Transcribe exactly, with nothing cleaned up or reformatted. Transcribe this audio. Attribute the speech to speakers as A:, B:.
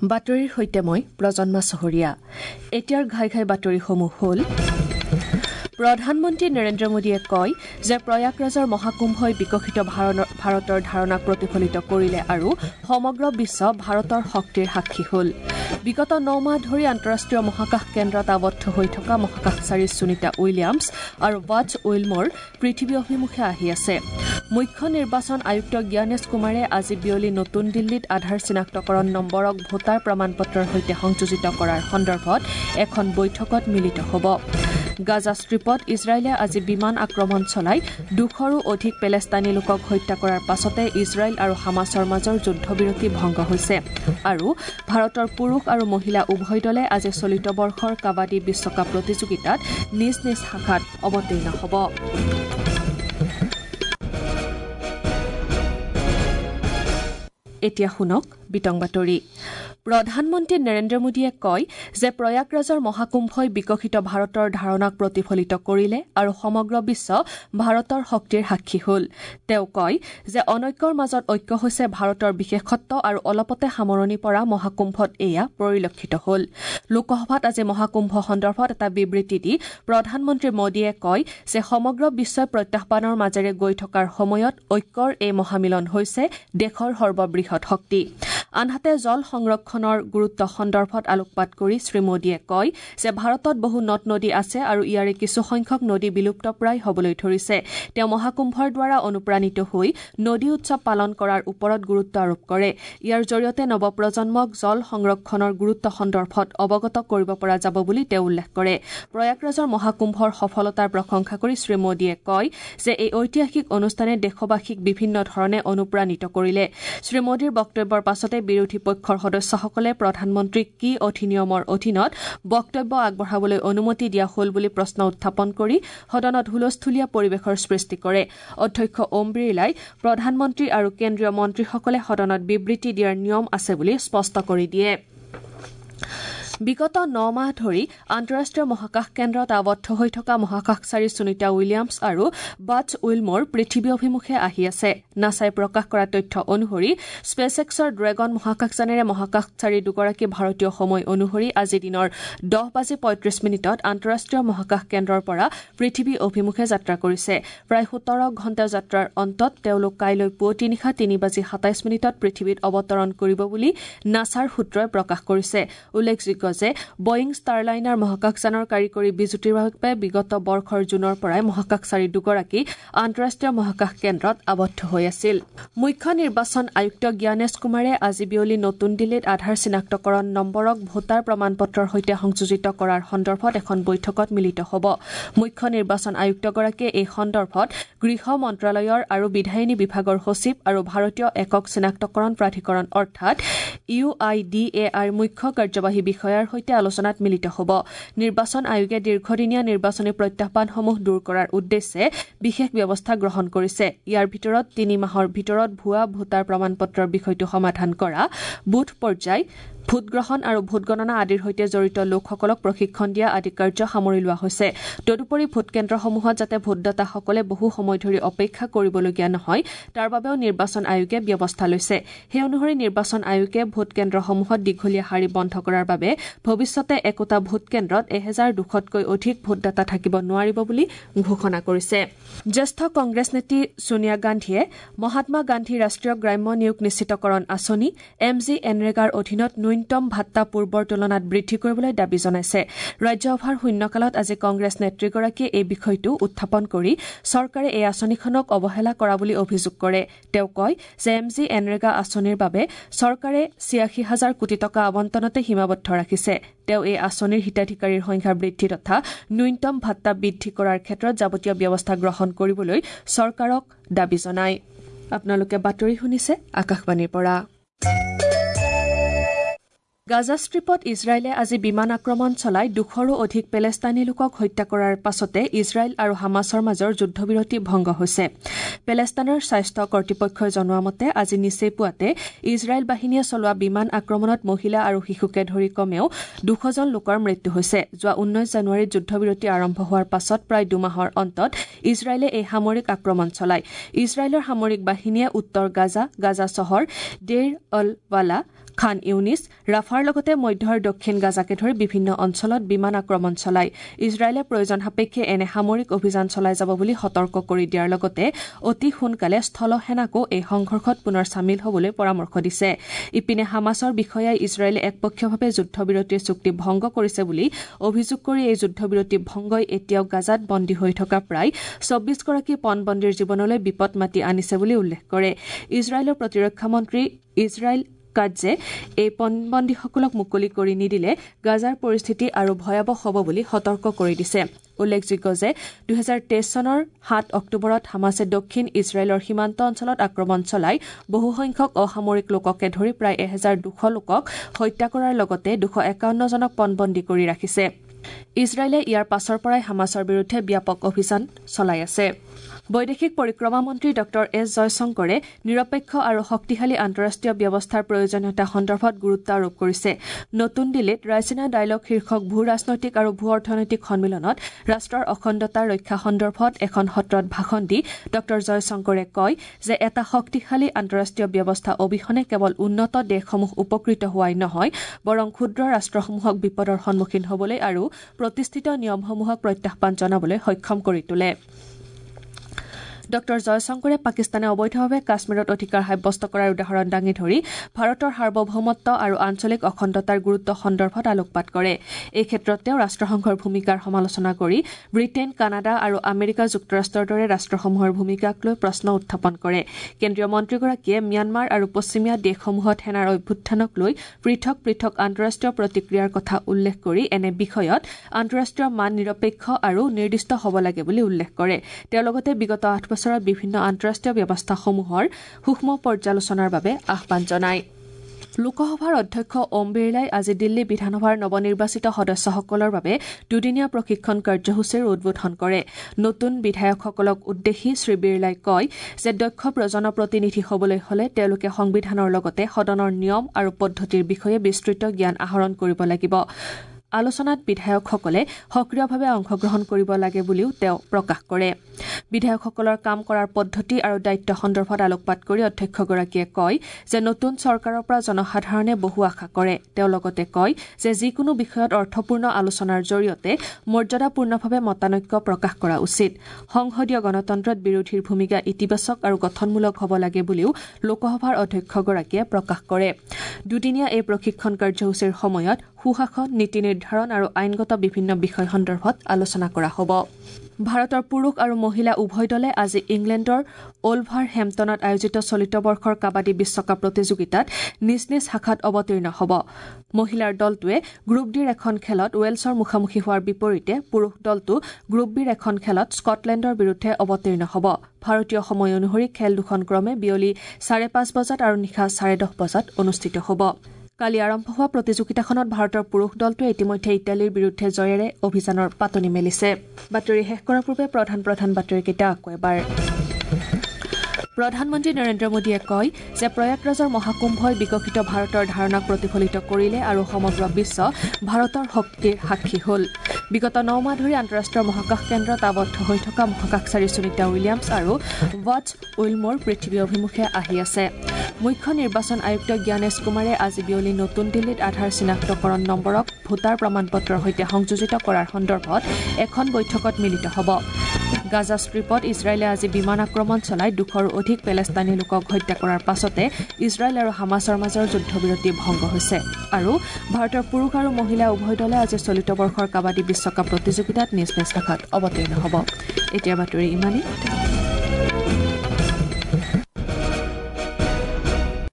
A: বাতৰিৰ সৈতে মই প্ৰজন্মা চহৰীয়া। এতিয়াৰ ঘাই ঘাই বাতৰিসমূহ হ'ল প্ৰধানমন্ত্ৰী নৰেন্দ্ৰ মোদীয়ে কয় যে প্ৰয়াগৰাজৰ মহাকুম্ভই বিকশিত ভাৰতৰ ধাৰণাক প্ৰতিফলিত কৰিলে আৰু সমগ্ৰ বিশ্ব ভাৰতৰ শক্তিৰ সাক্ষী হ'ল। বিগত ন মাহ ধৰি আন্তঃৰাষ্ট্ৰীয় মহাকাশ কেন্দ্ৰত আবদ্ধ হৈ থকা মহাকাশচাৰী সুনীতা উইলিয়ামছ আৰু বাজ উইলমৰ পৃথিৱী অভিমুখে আহি আছে। মুখ্য নিৰ্বাচন আয়ুক্ত জ্ঞানেশ কুমাৰে আজি বিয়লি নতুন দিল্লীত আধাৰ চিনাক্তকৰণ নম্বৰক ভোটাৰ প্ৰমাণপত্ৰৰ সৈতে সংযোজিত কৰাৰ সন্দৰ্ভত এখন বৈঠকত মিলিত হ'ব। গাজা ষ্ট্ৰীপত ইজৰাইলে আজি বিমান আক্ৰমণ চলাই দুশৰো অধিক পেলেষ্টাইনী লোকক হত্যা কৰাৰ পাছতে ইজৰাইল আৰু হামাছৰ মাজৰ যুদ্ধবিৰতি ভংগ হৈছে আৰু ভাৰতৰ পুৰুষ আৰু মহিলা উভয় দলে আজি চলিত বৰ্ষৰ কাবাডী বিশ্বকাপ প্ৰতিযোগিতাত নিজ নিজ শাখাত অৱতীৰ্ণ হ'ব। এতিয়া শুনক বিতং বাতৰি। প্ৰধানমন্ত্ৰী নৰেন্দ্ৰ মোদীয়ে কয় যে প্ৰয়াগৰাজৰ মহাকুম্ভই বিকশিত ভাৰতৰ ধাৰণাক প্ৰতিফলিত কৰিলে আৰু সমগ্ৰ বিশ্ব ভাৰতৰ শক্তিৰ সাক্ষী হ'ল। তেওঁ কয় যে অনৈক্যৰ মাজত ঐক্য হৈছে ভাৰতৰ বিশেষত্ব আৰু অলপতে সামৰণি পৰা মহাকুম্ভত এয়া পৰিলক্ষিত হ'ল। লোকসভাত আজি মহাকুম্ভ সন্দৰ্ভত এটা বিবৃতি দি প্ৰধানমন্ত্ৰী মোদীয়ে কয় যে সমগ্ৰ বিশ্বই প্ৰত্যাহ্বানৰ মাজেৰে গৈ থকাৰ সময়ত ঐক্যৰ এই মহামিলন হৈছে দেশৰ সৰ্ববৃহৎ শক্তি। আনহাতে জল সংৰক্ষণৰ গুৰুত্ব সন্দৰ্ভত আলোকপাত কৰি শ্ৰীমোদীয়ে কয় যে ভাৰতত বহু নদ নদী আছে আৰু ইয়াৰে কিছুসংখ্যক নদী বিলুপ্তপ্ৰায় হ'বলৈ ধৰিছে। তেওঁ মহাকুম্ভৰ দ্বাৰা অনুপ্ৰাণিত হৈ নদী উৎসৱ পালন কৰাৰ ওপৰত গুৰুত্ব আৰোপ কৰে। ইয়াৰ জৰিয়তে নৱপ্ৰজন্মক জল সংৰক্ষণৰ গুৰুত্ব সন্দৰ্ভত অৱগত কৰিব পৰা যাব বুলি তেওঁ উল্লেখ কৰে। প্ৰয়াগৰাজৰ মহাকুম্ভৰ সফলতাৰ প্ৰশংসা কৰি শ্ৰীমোদীয়ে কয় যে এই ঐতিহাসিক অনুষ্ঠানে দেশবাসীক বিভিন্ন ধৰণে অনুপ্ৰাণিত কৰিলে। শ্ৰীমোদীৰ বক্তব্যৰ পাছতে বিৰোধী পক্ষৰ সদস্যসকলে প্ৰধানমন্ত্ৰীক কি অধিনিয়মৰ অধীনত বক্তব্য আগবঢ়াবলৈ অনুমতি দিয়া হ'ল বুলি প্ৰশ্ন উত্থাপন কৰি সদনত হুলস্থুলীয়া পৰিৱেশৰ সৃষ্টি কৰে। অধ্যক্ষ ওম বিৰলাই প্ৰধানমন্ত্ৰী আৰু কেন্দ্ৰীয় মন্ত্ৰীসকলে সদনত বিবৃতি দিয়াৰ নিয়ম আছে বুলি স্পষ্ট কৰি দিয়ে। বিগত ন মাহ ধৰি আন্তঃৰাষ্ট্ৰীয় মহাকাশ কেন্দ্ৰত আবদ্ধ হৈ থকা মহাকাশচাৰী সুনীতা উইলিয়ামছ আৰু বাজ উইলমৰ পৃথিৱী অভিমুখে আহি আছে। নাছাই প্ৰকাশ কৰা তথ্য অনুসৰি স্পেচ এক্সৰ ড্ৰেগন মহাকাশযানেৰে মহাকাশচাৰী দুগৰাকী ভাৰতীয় সময় অনুসৰি আজি দিনৰ দহ বাজি পঁয়ত্ৰিশ মিনিটত আন্তঃৰাষ্ট্ৰীয় মহাকাশ কেন্দ্ৰৰ পৰা পৃথিৱী অভিমুখে যাত্ৰা কৰিছে। প্ৰায় সোতৰ ঘণ্টা যাত্ৰাৰ অন্তত তেওঁলোক কাইলৈ পুৱতি নিশা তিনি বাজি সাতাইশ মিনিটত পৃথিৱীত অৱতৰণ কৰিব বুলি নাছাৰ সূত্ৰই প্ৰকাশ কৰিছে। উল্লেখযোগ্য যে বয়িং ষ্টাৰলাইনাৰ মহাকাশযানৰ কাৰিকৰী বিজুতিৰ বাবে বিগত বৰ্ষৰ জুনৰ পৰাই মহাকাশচাৰী দুগৰাকী আন্তঃৰাষ্ট্ৰীয় মহাকাশ কেন্দ্ৰত আবদ্ধ হৈ আছিল। মুখ্য নিৰ্বাচন আয়ুক্ত জ্ঞানেশ কুমাৰে আজি বিয়লি নতুন দিল্লীত আধাৰ চিনাক্তকৰণ নম্বৰক ভোটাৰ প্ৰমাণপত্ৰৰ সৈতে সংযোজিত কৰাৰ সন্দৰ্ভত এখন বৈঠকত মিলিত হ'ব। মুখ্য নিৰ্বাচন আয়ুক্তগৰাকীয়ে এই সন্দৰ্ভত গৃহ মন্ত্ৰালয়ৰ আৰু বিধায়িনী বিভাগৰ সচিব আৰু ভাৰতীয় একক চিনাক্তকৰণ প্ৰাধিকৰণ অৰ্থাৎ ইউ আই ডি এ আইৰ মুখ্য কাৰ্যবাহী বিষয়াৰ সৈতে আলোচনাত মিলিত হ'ব। নিৰ্বাচন আয়োগে দীৰ্ঘদিনীয়া নিৰ্বাচনী প্ৰত্যাহ্বানসমূহ দূৰ কৰাৰ উদ্দেশ্যে বিশেষ ব্যৱস্থা গ্ৰহণ কৰিছে। ইয়াৰ ভিতৰত তিনি মাহৰ ভিতৰত ভুৱা ভোটাৰ প্ৰমাণপত্ৰৰ বিষয়টো সমাধান কৰা, বুথ পৰ্যায় ভোটগ্ৰহণ আৰু ভোটগণনা আদিৰ সৈতে জড়িত লোকসকলক প্ৰশিক্ষণ দিয়া আদি কাৰ্য সামৰি লোৱা হৈছে। তদুপৰি ভোটকেন্দ্ৰসমূহত যাতে ভোটদাতাসকলে বহু সময় ধৰি অপেক্ষা কৰিবলগীয়া নহয় তাৰ বাবেও নিৰ্বাচন আয়োগে ব্যৱস্থা লৈছে। সেই অনুসৰি নিৰ্বাচন আয়োগে ভোটকেন্দ্ৰসমূহত দীঘলীয়া শাৰী বন্ধ কৰাৰ বাবে ভৱিষ্যতে একোটা ভোটকেন্দ্ৰত এহেজাৰ দুশতকৈ অধিক ভোটদাতা থাকিব নোৱাৰিব বুলি ঘোষণা কৰিছে। জ্যেষ্ঠ কংগ্ৰেছ নেত্ৰী ছোনিয়া গান্ধীয়ে মহাত্মা গান্ধী ৰাষ্ট্ৰীয় গ্ৰাম্য নিয়োগ নিশ্চিতকৰণ আঁচনি এম জি এনৰেগাৰ অধীনত ন্যূনতম ভাত্তা পূৰ্বৰ তুলনাত বৃদ্ধি কৰিবলৈ দাবী জনাইছে। ৰাজ্যসভাৰ শূন্যকালত আজি কংগ্ৰেছ নেত্ৰীগৰাকীয়ে এই বিষয়টো উত্থাপন কৰি চৰকাৰে এই আঁচনিখনক অৱহেলা কৰা বুলি অভিযোগ কৰে। তেওঁ কয় যে এম জি এনৰেগা আঁচনিৰ বাবে চৰকাৰে ছিয়াশী হাজাৰ কোটি টকা আবণ্টনতে সীমাবদ্ধ ৰাখিছে। তেওঁ এই আঁচনিৰ হিতাধিকাৰীৰ সংখ্যা বৃদ্ধি তথা ন্যূনতম ভাত্তা বৃদ্ধি কৰাৰ ক্ষেত্ৰত যাৱতীয় ব্যৱস্থা গ্ৰহণ কৰিবলৈ চৰকাৰক দাবী জনায়। আপোনালোকে বাতৰি শুনিছে আকাশবাণীৰ পৰা। গাজা ষ্ট্ৰীপত ইজৰাইলে আজি বিমান আক্ৰমণ চলাই দুশৰো অধিক পেলেষ্টাইনী লোকক হত্যা কৰাৰ পাছতে ইজৰাইল আৰু হামাছৰ মাজৰ যুদ্ধবিৰতি ভংগ হৈছে। পেলেষ্টাইনৰ স্বাস্থ্য কৰ্তৃপক্ষই জনোৱা মতে আজি নিচেই পুৱাতে ইজৰাইল বাহিনীয়ে চলোৱা বিমান আক্ৰমণত মহিলা আৰু শিশুকে ধৰি কমেও দুশজন লোকৰ মৃত্যু হৈছে। যোৱা ঊনৈশ জানুৱাৰীত যুদ্ধবিৰতি আৰম্ভ হোৱাৰ পাছত প্ৰায় দুমাহৰ অন্তত ইজৰাইলে এই সামৰিক আক্ৰমণ চলায়। ইজৰাইলৰ সামৰিক বাহিনীয়ে উত্তৰ গাজা, গাজা চহৰ, ডেৰ অল ৱালা, খান ইউনিছ ৰাফাৰ লগতে মধ্য আৰু দক্ষিণ গাজাকে ধৰি বিভিন্ন অঞ্চলত বিমান আক্ৰমণ চলাই ইজৰাইলে প্ৰয়োজন সাপেক্ষে এনে সামৰিক অভিযান চলাই যাব বুলি সতৰ্ক কৰি দিয়াৰ লগতে অতি সোনকালে স্থলসেনাকো এই সংঘৰ্ষত পুনৰ চামিল হ'বলৈ পৰামৰ্শ দিছে ইপিনে হামাছৰ বিষয়াই ইজৰাইলে একপক্ষীয়ভাৱে যুদ্ধবিৰতিৰ চুক্তি ভংগ কৰিছে বুলি অভিযোগ কৰি এই যুদ্ধবিৰতি ভংগই এতিয়াও গাজাত বন্দী হৈ থকা প্ৰায় চৌব্বিছ গৰাকী পণবন্দীৰ জীৱনলৈ বিপদ মাতি আনিছে বুলি উল্লেখ কৰে ইজৰাইলৰ প্ৰতিৰক্ষা মন্ত্ৰী ইজৰাইল কাটজে এই পণবন্দীসকলক মুকলি কৰি নিদিলে গাজাৰ পৰিস্থিতি আৰু ভয়াৱহ হ'ব বুলি সতৰ্ক কৰি দিছে উল্লেখযোগ্য যে দুহেজাৰ তেইছ চনৰ সাত অক্টোবৰত হামাছে দক্ষিণ ইজৰাইলৰ সীমান্ত অঞ্চলত আক্ৰমণ চলাই বহুসংখ্যক অসামৰিক লোককে ধৰি প্ৰায় এহেজাৰ দুশ লোকক হত্যা কৰাৰ লগতে দুশ একাৱন্ন জনক পণবন্দী কৰি ৰাখিছে ইজৰাইলে ইয়াৰ পাছৰ পৰাই হামাছৰ বিৰুদ্ধে ব্যাপক অভিযান চলাই আছে বৈদেশিক পৰিক্ৰমা মন্ত্ৰী ডক্টৰ এছ জয়শংকৰে নিৰপেক্ষ আৰু শক্তিশালী আন্তঃৰাষ্ট্ৰীয় ব্যৱস্থাৰ প্ৰয়োজনীয়তা সন্দৰ্ভত গুৰুত্ব আৰোপ কৰিছে নতুন দিল্লীত ৰাইচিনা ডায়লগ শীৰ্ষক ভূ ৰাজনৈতিক আৰু ভূ অৰ্থনৈতিক সন্মিলনত ৰাষ্ট্ৰৰ অখণ্ডতা ৰক্ষা সন্দৰ্ভত এখন সত্ৰত ভাষণ দি ডক্টৰ জয়শংকৰে কয় যে এটা শক্তিশালী আন্তঃৰাষ্ট্ৰীয় ব্যৱস্থা অবিহনে কেৱল উন্নত দেশসমূহ উপকৃত হোৱাই নহয় বৰং ক্ষুদ্ৰ ৰাষ্ট্ৰসমূহক বিপদৰ সন্মুখীন হ'বলৈ আৰু প্ৰতিষ্ঠিত নিয়মসমূহক প্ৰত্যাহ্বান জনাবলৈ সক্ষম কৰি তোলে ডক্টৰ জয়শংকৰে পাকিস্তানে অবৈধভাৱে কাশ্মীৰত অধিকাৰ সাব্যস্ত কৰাৰ উদাহৰণ দাঙি ধৰি ভাৰতৰ সাৰ্বভৌমত্ব আৰু আঞ্চলিক অখণ্ডতাৰ গুৰুত্ব সন্দৰ্ভত আলোকপাত কৰে এই ক্ষেত্ৰত তেওঁ ৰাষ্ট্ৰসংঘৰ ভূমিকাৰ সমালোচনা কৰি ব্ৰিটেইন কানাডা আৰু আমেৰিকা যুক্তৰাষ্ট্ৰৰ দৰে ৰাষ্ট্ৰসমূহৰ ভূমিকাক লৈ প্ৰশ্ন উত্থাপন কৰে কেন্দ্ৰীয় মন্ত্ৰীগৰাকীয়ে ম্যানমাৰ আৰু পশ্চিমীয়া দেশসমূহত সেনাৰ অভ্যুত্থানক লৈ পৃথক পৃথক আন্তঃৰাষ্ট্ৰীয় প্ৰতিক্ৰিয়াৰ কথা উল্লেখ কৰি এনে বিষয়ত আন্তঃৰাষ্ট্ৰীয় মান নিৰপেক্ষ আৰু নিৰ্দিষ্ট হ'ব লাগে বুলি উল্লেখ কৰে তেওঁ লগতে বিগত আঠ বছৰত বিভিন্ন আন্তঃৰাষ্ট্ৰীয় ব্যৱস্থাসমূহৰ সূক্ষ্ম পৰ্যালোচনাৰ বাবে আহ্বান জনায় লোকসভাৰ অধ্যক্ষ ওম বিৰলাই আজি দিল্লী বিধানসভাৰ নৱনিৰ্বাচিত সদস্যসকলৰ বাবে দুদিনীয়া প্ৰশিক্ষণ কাৰ্যসূচীৰ উদ্বোধন কৰে নতুন বিধায়কসকলক উদ্দেশ্যি শ্ৰী বিৰলাই কয় যে দক্ষ প্ৰজনপ্ৰতিনিধি হ'বলৈ হলে তেওঁলোকে সংবিধানৰ লগতে সদনৰ নিয়ম আৰু পদ্ধতিৰ বিষয়ে বিস্তৃত জ্ঞান আহৰণ কৰিব লাগিব আলোচনাত বিধায়কসকলে সক্ৰিয়ভাৱে অংশগ্ৰহণ কৰিব লাগে বুলিও তেওঁ প্ৰকাশ কৰে বিধায়কসকলৰ কাম কৰাৰ পদ্ধতি আৰু দায়িত্ব সন্দৰ্ভত আলোকপাত কৰি অধ্যক্ষগৰাকীয়ে কয় যে নতুন চৰকাৰৰ পৰা জনসাধাৰণে বহু আশা কৰে তেওঁ লগতে কয় যে যিকোনো বিষয়ত অৰ্থপূৰ্ণ আলোচনাৰ জৰিয়তে মৰ্যাদাপূৰ্ণভাৱে মতানৈক্য প্ৰকাশ কৰা উচিত সংসদীয় গণতন্ত্ৰত বিৰোধীৰ ভূমিকা ইতিবাচক আৰু গঠনমূলক হ'ব লাগে বুলিও লোকসভাৰ অধ্যক্ষগৰাকীয়ে প্ৰকাশ কৰে দুদিনীয়া এই প্ৰশিক্ষণ কাৰ্যসূচীৰ সময়ত সুশাসন নীতি নিৰ্ধাৰণ আৰু আইনগত বিভিন্ন বিষয় সন্দৰ্ভত আলোচনা কৰা হ'ব ভাৰতৰ পুৰুষ আৰু মহিলা উভয় দলে আজি ইংলেণ্ডৰ ওলভাৰ হেম্পটনত আয়োজিত চলিত বৰ্ষৰ কাবাডী বিশ্বকাপ প্ৰতিযোগিতাত নিজ নিজ শাখাত অৱতীৰ্ণ হ'ব মহিলাৰ দলটোৱে গ্ৰুপ ডিৰ এখন খেলত ৱেলছৰ মুখামুখি হোৱাৰ বিপৰীতে পুৰুষ দলটো গ্ৰুপ বিৰ এখন খেলত স্কটলেণ্ডৰ বিৰুদ্ধে অৱতীৰ্ণ হ'ব ভাৰতীয় সময় অনুসৰি খেল দুখন ক্ৰমে বিয়লি চাৰে পাঁচ বজাত আৰু নিশা চাৰে দহ বজাত অনুষ্ঠিত হ'ব কালি আৰম্ভ হোৱা প্ৰতিযোগিতাখনত ভাৰতৰ পুৰুষ দলটোৱে ইতিমধ্যে ইটালীৰ বিৰুদ্ধে জয়েৰে অভিযানৰ পাতনি মেলিছে বাতৰি শেষ কৰাৰ পূৰ্বে প্ৰধান প্ৰধান বাতৰিকেইটা আকৌ এবাৰ প্ৰধানমন্ত্ৰী নৰেন্দ্ৰ মোদীয়ে কয় যে প্ৰয়াগৰাজৰ মহাকুম্ভই বিকশিত ভাৰতৰ ধাৰণাক প্ৰতিফলিত কৰিলে আৰু সমগ্ৰ বিশ্ব ভাৰতৰ শক্তিৰ সাক্ষী হ'ল বিগত ন মাহ ধৰি আন্তঃৰাষ্ট্ৰীয় মহাকাশ কেন্দ্ৰত আবদ্ধ হৈ থকা মহাকাশচাৰী সুনীতা উইলিয়ামছ আৰু বাটছ উইলমৰ পৃথিৱী অভিমুখে আহি আছে মুখ্য নিৰ্বাচন আয়ুক্ত জ্ঞানেশ কুমাৰে আজি বিয়লি নতুন দিল্লীত আধাৰ চিনাক্তকৰণ নম্বৰক ভোটাৰ প্ৰমাণপত্ৰৰ সৈতে সংযোজিত কৰাৰ সন্দৰ্ভত এখন বৈঠকত মিলিত হ'ব গাজা ষ্ট্ৰীপত ইজৰাইলে আজি বিমান আক্ৰমণ চলাই দুশৰো অধিক পেলেষ্টাইনী লোকক হত্যা কৰাৰ পাছতে ইজৰাইল আৰু হামাছৰ মাজৰ যুদ্ধবিৰতি ভংগ হৈছে আৰু ভাৰতৰ পুৰুষ আৰু মহিলা উভয় দলে আজি চলিত বৰ্ষৰ কাবাডী বিশ্বকাপ প্ৰতিযোগিতাত নিজ নিজ শাখাত অৱতীৰ্ণ হ'ব এতিয়া বাতৰি ইমানেই